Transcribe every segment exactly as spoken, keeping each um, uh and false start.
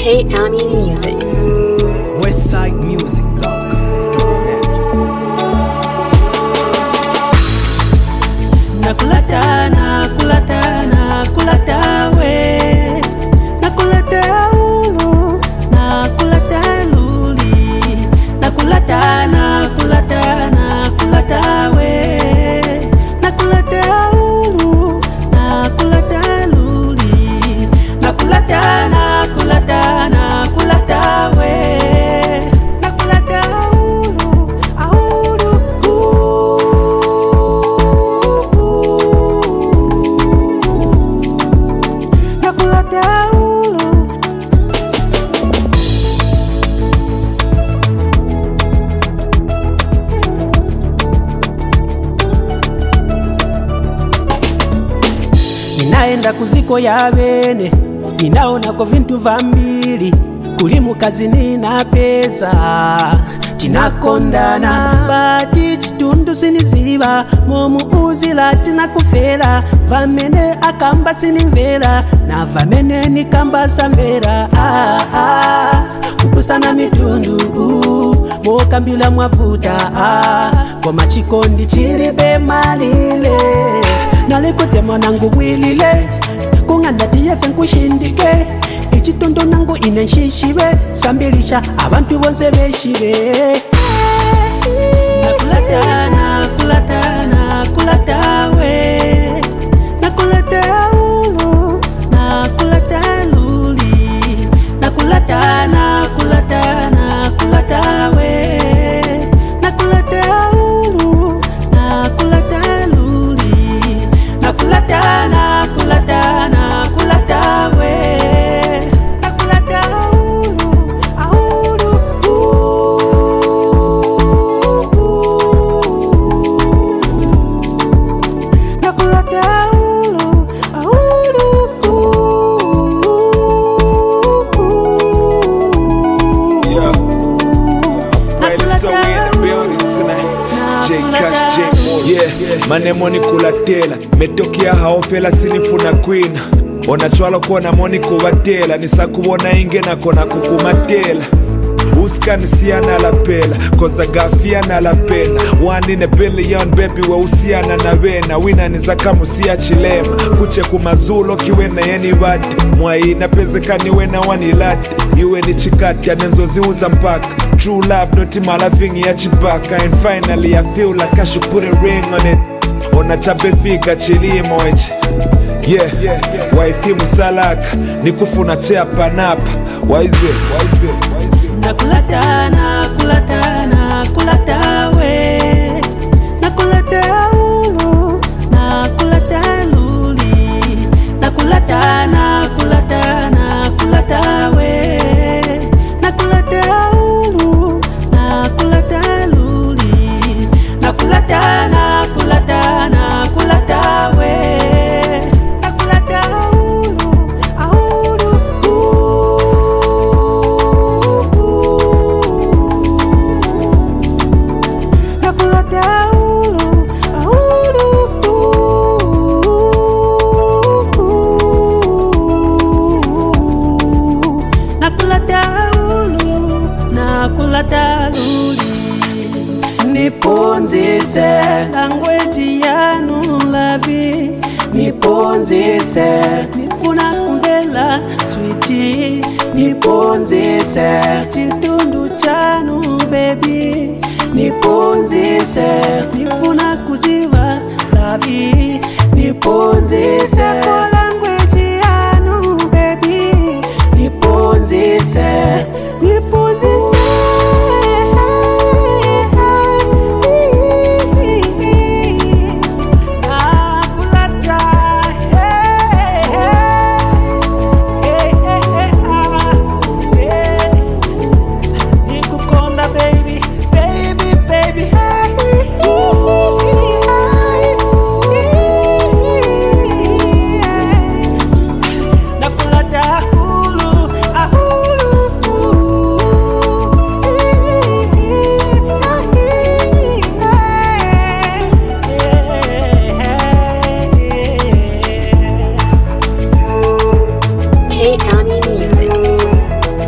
K-Ami Music. Westside Music Blog. Nakulata, nakulata, nakulata we. Nakulata ulu, nakulata luli. Nakulata, nakulata, nakulata we. Nakulata ulu, nakulata luli. Nakulata, nakulata, nakulata we. Nakulata ulu, aulu, nakulata ulu. Ninaenda kuziko ya bene, ninaona kwa vintu vambili, kulimu kazi nina pesa, tinakondana bati chitundu siniziba, momu uzila tinakufera, vamene akamba sinimvera, na vamene nikamba samvera. Ah, ah, kukusana mitundu, uh, mokambila mwavuta, ah, kwa machikondi chilibe malile, nalikote mwanangu bwilile, kungandati yefe nkushindike, ichitondo nangu inenshishibe, sambilisha abantu bonse beshibe. Nakulata, nakulata, nakulata we. Nakulata ulu, nakulata luli. Nakulata, nakulata, nakulata we. Nakulata ulu, nakulata luli. Nakulata, nakulata, nakulata we. Nakulata ulu, aulu, nakulata ulu, aulu. Yeah. Well, so we in the building tonight. It's J Cash, J Moore. Yeah, manemo ni kulatela. Metokea haofela sinifuna queen. Onachwalo kona moni kuvatela. Nisakubona inge na kona kukumatela. Uskani siana la pela, koza gafiana la pena. One in a billion baby wa usiana na vena. Wina nizakamu siya chilema, kuche kumazulo kiwena yeni vati. Mwai na pezekani wena wanilati. Iwe ni chikati ya nenzo ziuza mpaka. True love noti malavingi ya chipaka. And finally I feel like I should put a ring on it. Ona chape fika chilimo echi. Yeah, yeah, yeah. Waithi musalaka, nikufuna chea panapa. Waize, waize, waize. Nakulata, nakulata, nakulata we. Nakulata ulu, nakulata luli. Nakulata, nakulata, nakulata we. Nakulata ulu, nakulata luli. Nakulata, nakulata, nakulata we. Nakulata ulu, aulu. Nakulata ulu, aulu. Nakulata ulu, nakulata luli. Niponzise language yanu lavi. Niponzise nifuna kumvela sweetie. Niponzise chitundu chanu baby. Niponzise nifuna kuziva lavi. Niponzise kwa language yanu baby. Niponzise, niponzise. Nakulata, hey, hey, hey, hey, ah, hey. Nikukonda baby, baby, baby, hey, ooh, hey, nakulata hulu, ahulu, K-Ami Music.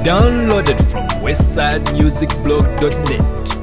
Downloaded from westside music blog dot net.